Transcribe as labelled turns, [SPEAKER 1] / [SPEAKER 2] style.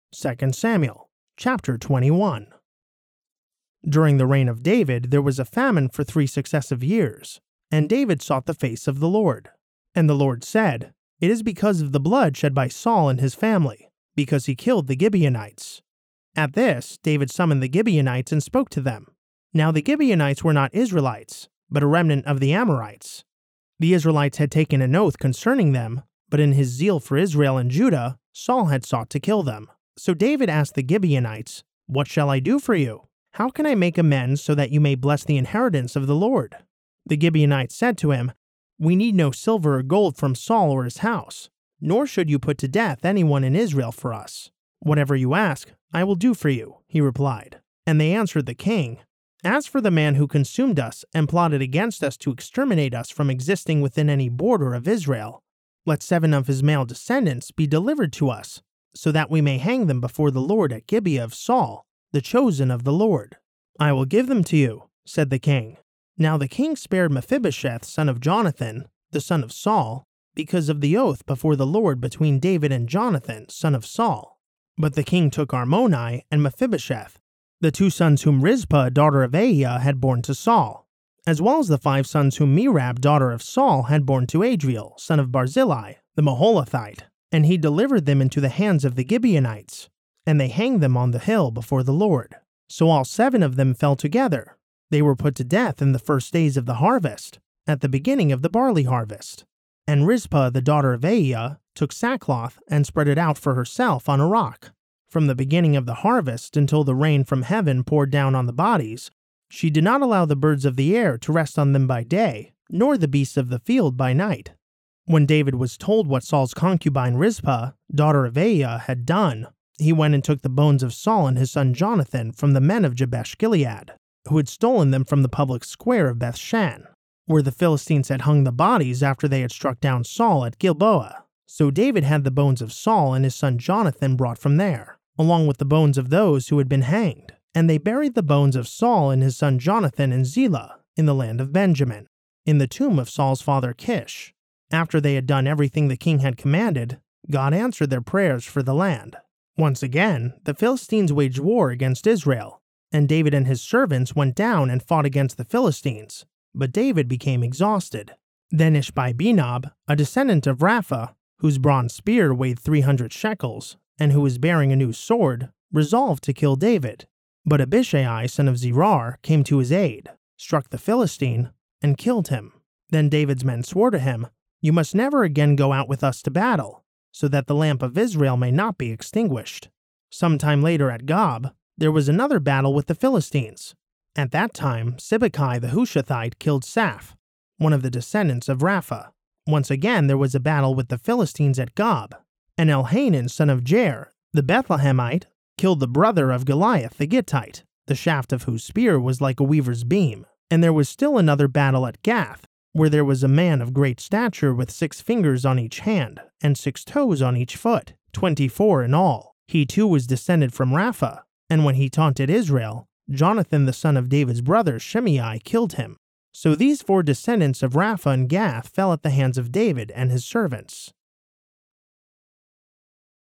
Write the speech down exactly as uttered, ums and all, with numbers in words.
[SPEAKER 1] Second Samuel, chapter twenty-one. During the reign of David, there was a famine for three successive years, and David sought the face of the Lord. And the Lord said, "It is because of the blood shed by Saul and his family, because he killed the Gibeonites." At this, David summoned the Gibeonites and spoke to them. Now the Gibeonites were not Israelites, but a remnant of the Amorites. The Israelites had taken an oath concerning them, but in his zeal for Israel and Judah, Saul had sought to kill them. So David asked the Gibeonites, "What shall I do for you? How can I make amends so that you may bless the inheritance of the Lord?" The Gibeonites said to him, "We need no silver or gold from Saul or his house, nor should you put to death anyone in Israel for us. Whatever you ask, I will do for you," he replied. And they answered the king, "As for the man who consumed us and plotted against us to exterminate us from existing within any border of Israel, let seven of his male descendants be delivered to us, so that we may hang them before the Lord at Gibeah of Saul, the chosen of the Lord." "I will give them to you," said the king. Now the king spared Mephibosheth, son of Jonathan, the son of Saul, because of the oath before the Lord between David and Jonathan, son of Saul. But the king took Armoni and Mephibosheth, the two sons whom Rizpah, daughter of Aiah, had borne to Saul, as well as the five sons whom Merab, daughter of Saul, had borne to Adriel, son of Barzillai, the Maholathite, and he delivered them into the hands of the Gibeonites, and they hanged them on the hill before the Lord. So all seven of them fell together. They were put to death in the first days of the harvest, at the beginning of the barley harvest. And Rizpah, the daughter of Aiah, took sackcloth and spread it out for herself on a rock. From the beginning of the harvest until the rain from heaven poured down on the bodies, she did not allow the birds of the air to rest on them by day, nor the beasts of the field by night. When David was told what Saul's concubine Rizpah, daughter of Aiah, had done, he went and took the bones of Saul and his son Jonathan from the men of Jabesh Gilead, who had stolen them from the public square of Bethshan, where the Philistines had hung the bodies after they had struck down Saul at Gilboa. So David had the bones of Saul and his son Jonathan brought from there, along with the bones of those who had been hanged. And they buried the bones of Saul and his son Jonathan in Zelah, in the land of Benjamin, in the tomb of Saul's father Kish. After they had done everything the king had commanded, God answered their prayers for the land. Once again, the Philistines waged war against Israel, and David and his servants went down and fought against the Philistines, but David became exhausted. Then Ishbi-Benob, a descendant of Rapha, whose bronze spear weighed three hundred shekels, and who was bearing a new sword, resolved to kill David. But Abishai, son of Zerar, came to his aid, struck the Philistine, and killed him. Then David's men swore to him, "You must never again go out with us to battle, so that the lamp of Israel may not be extinguished." Some time later at Gob, there was another battle with the Philistines. At that time, Sibbecai the Hushathite killed Saph, one of the descendants of Rapha. Once again there was a battle with the Philistines at Gob, and Elhanan, son of Jair, the Bethlehemite, killed the brother of Goliath the Gittite, the shaft of whose spear was like a weaver's beam. And there was still another battle at Gath, where there was a man of great stature with six fingers on each hand, and six toes on each foot, twenty-four in all. He too was descended from Rapha, and when he taunted Israel, Jonathan the son of David's brother Shimei killed him. So these four descendants of Rapha and Gath fell at the hands of David and his servants.